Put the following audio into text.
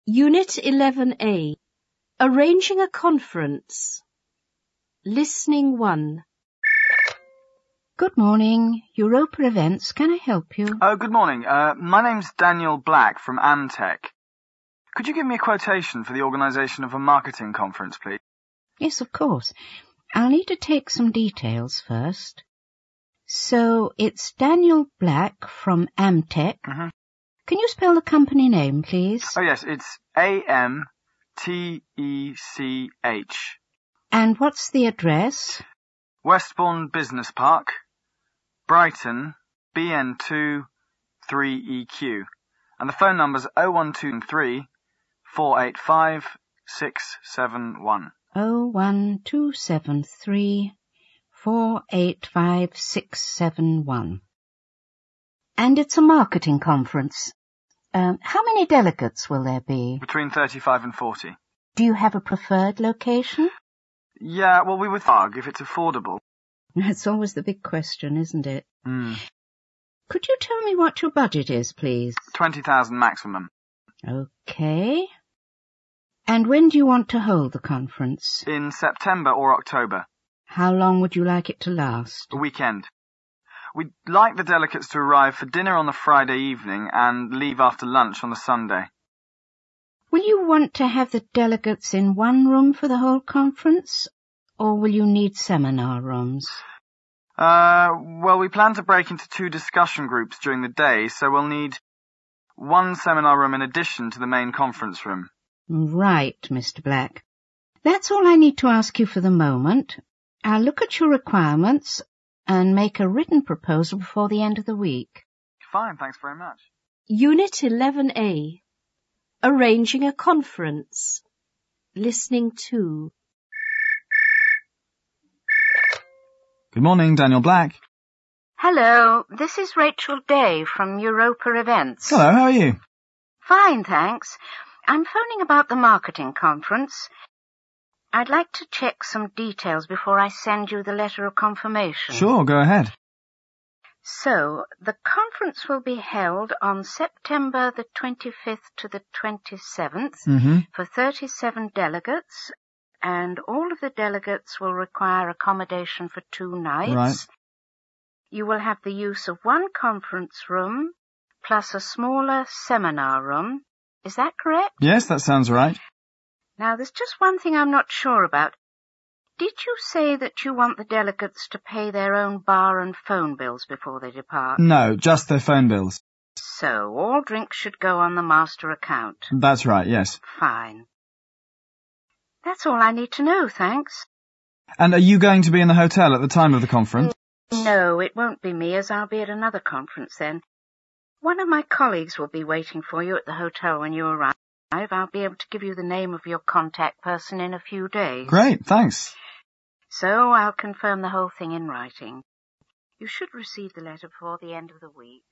Unit 11A. Arranging a conference. Listening 1. Good morning. Europa Events. Can I help you? Oh, good morning. My name's Daniel Black from Amtech. Could you give me a quotation for the organisation of a marketing conference, please? Yes, of course. I'll need to take some details first. So, it's Daniel Black from Amtech. Mm-hmm. Can you spell the company name, please? Oh, yes, it's AMTECH. And what's the address? Westbourne Business Park, Brighton, BN2 3EQ. And the phone number's 0123 485 671. 01273 485 671. And it's a marketing conference. How many delegates will there be? Between 35 and 40. Do you have a preferred location? Yeah, well, we would argue if it's affordable. That's always the big question, isn't it? Could you tell me what your budget is, please? 20,000 maximum. Okay. And when do you want to hold the conference? In September or October. How long would you like it to last? A weekend. We'd like the delegates to arrive for dinner on the Friday evening and leave after lunch on the Sunday. Will you want to have the delegates in one room for the whole conference, or will you need seminar rooms? Well, we plan to break into 2 discussion groups during the day, so we'll need 1 seminar room in addition to the main conference room. Right, Mr. Black. That's all I need to ask you for the moment. I'll look at your requirements and make a written proposal before the end of the week. Fine, thanks very much. Unit 11A. Arranging a conference. Listening 2. Good morning, Daniel Black. Hello, this is Rachel Day from Europa Events. Hello, how are you? Fine, thanks. I'm phoning about the marketing conference. I'd like to check some details before I send you the letter of confirmation. Sure, go ahead. So, the conference will be held on September the 25th to the 27th for 37 delegates, and all of the delegates will require accommodation for 2 nights. Right. You will have the use of 1 conference room plus a smaller seminar room. Is that correct? Yes, that sounds right. Now, there's just one thing I'm not sure about. Did you say that you want the delegates to pay their own bar and phone bills before they depart? No, just their phone bills. So, all drinks should go on the master account. That's right, yes. Fine. That's all I need to know, thanks. And are you going to be in the hotel at the time of the conference? No, it won't be me, as I'll be at another conference then. One of my colleagues will be waiting for you at the hotel when you arrive. I'll be able to give you the name of your contact person in a few days. Great, thanks. So I'll confirm the whole thing in writing. You should receive the letter before the end of the week.